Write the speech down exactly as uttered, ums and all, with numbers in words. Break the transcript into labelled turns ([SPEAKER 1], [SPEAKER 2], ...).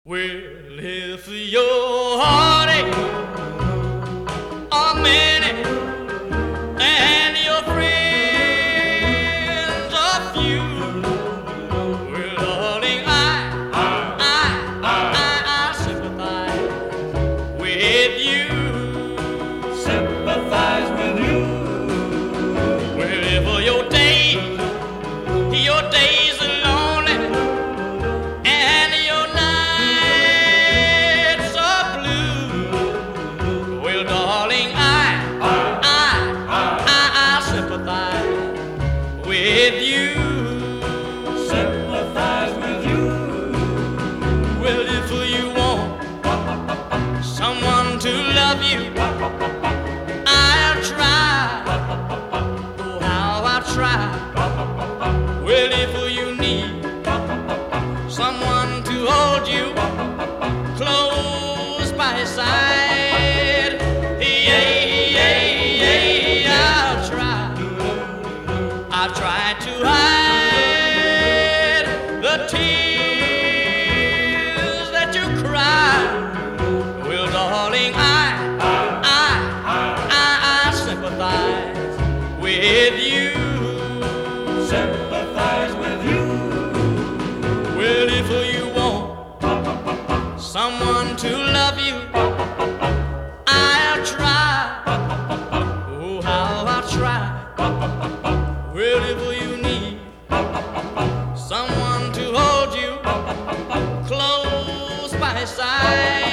[SPEAKER 1] Well, if your heartache are many and your friends are few, well, darling, I, I, I, I sympathize with you.
[SPEAKER 2] Sympathize with you.
[SPEAKER 1] Well, if your days, your days are lonely and your nights are blue, well, darling, I, I, I, I sympathize with you.
[SPEAKER 2] Sympathize with you.
[SPEAKER 1] Well, if you want someone to love you, I'll try. Oh, how I try. Well, if you need someone to hold you close by his side, yeah, yeah, yeah, I'll try. I'll try to hide the tears that you cry. Well, darling, I, I, I, I sympathize with you.
[SPEAKER 2] Sympathize with you.
[SPEAKER 1] Well, if you want someone to love you, I'll try. Oh, how I'll try. Well, if you need someone to hold you close by his side,